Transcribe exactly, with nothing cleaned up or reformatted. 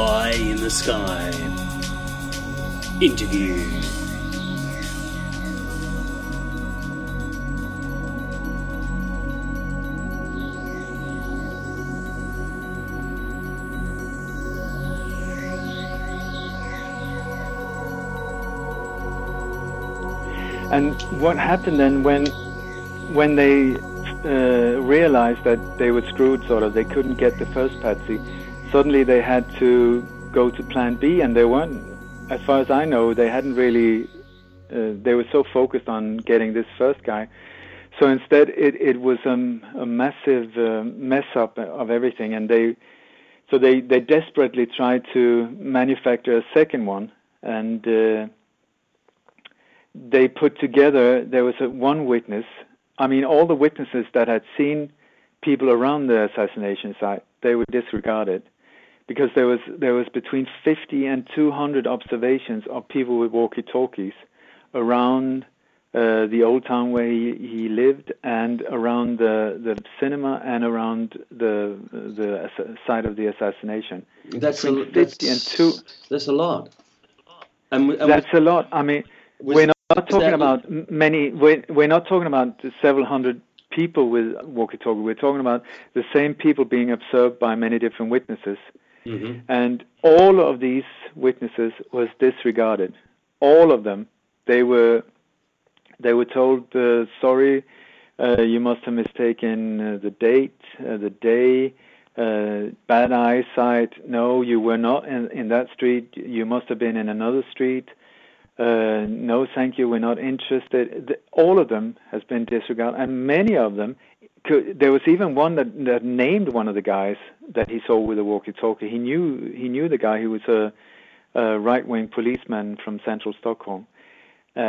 Spy in the Sky. Interview. And what happened then when when they uh, realized that they were screwed, sort of, they couldn't get the first Patsy, suddenly they had to go to plan B, and they weren't, as far as I know, they hadn't really, uh, they were so focused on getting this first guy. So instead it, it was um, a massive uh, mess up of everything, and they, so they, they desperately tried to manufacture a second one, and uh, they put together, there was a, one witness, I mean, all the witnesses that had seen people around the assassination site, they were disregarded, because there was there was between fifty and two hundred observations of people with walkie-talkies around uh, the old town where he, he lived, and around the, the cinema, and around the the site of the assassination. That's between a, fifty that's, and two. That's a lot. And, we, and that's we, a lot. I mean, was, we're not talking that, about many. We're, we're not talking about several hundred people with walkie-talkie. We're talking about the same people being observed by many different witnesses. Mm-hmm. And all of these witnesses was disregarded. All of them. They were they were told, uh, sorry, uh, you must have mistaken uh, the date, uh, the day, uh, bad eyesight. No, you were not in, in that street. You must have been in another street. Uh, no, thank you, we're not interested. The, all of them has been disregarded, and many of them, could, there was even one that, that named one of the guys that he saw with a walkie-talkie. He knew he knew the guy. He was a, a right-wing policeman from central Stockholm.